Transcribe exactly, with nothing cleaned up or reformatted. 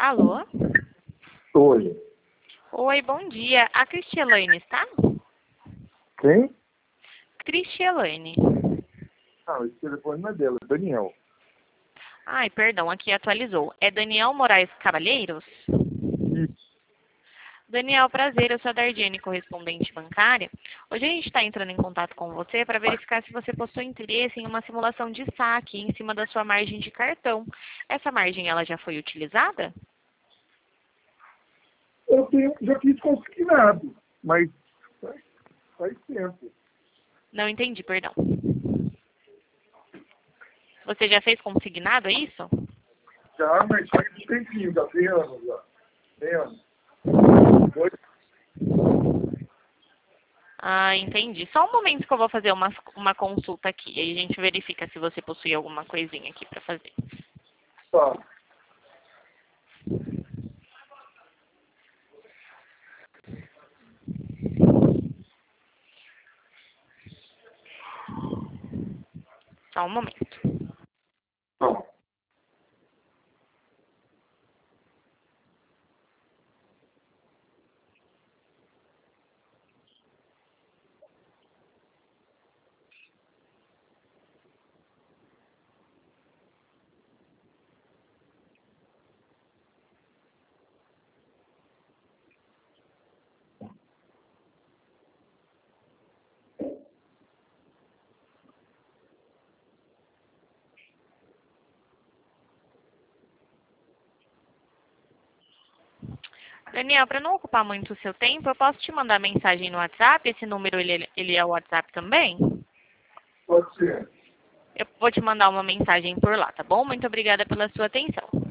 Alô? Oi. Oi, bom dia. A Cristielaine está? Quem? Cristielaine. Ah, esse telefone não é dela, é Daniel. Ai, perdão, aqui atualizou. É Daniel Moraes Cavalheiros? Isso. Daniel, prazer, eu sou a Dardiane, correspondente bancária. Hoje a gente está entrando em contato com você para verificar se você possui interesse em uma simulação de saque em cima da sua margem de cartão. Essa margem, ela já foi utilizada? Eu tenho, já fiz consignado, mas faz, faz tempo. Não entendi, perdão. Você já fez consignado, é isso? Já, mas faz um tempinho, já tem anos já. Tem anos. Dois. Ah, entendi. Só um momento que eu vou fazer uma, uma consulta aqui. Aí a gente verifica se você possui alguma coisinha aqui para fazer. Tá. Só um momento. Tá. Daniel, para não ocupar muito o seu tempo, eu posso te mandar mensagem no WhatsApp? Esse número, ele, ele é o WhatsApp também? Pode ser. Eu vou te mandar uma mensagem por lá, tá bom? Muito obrigada pela sua atenção.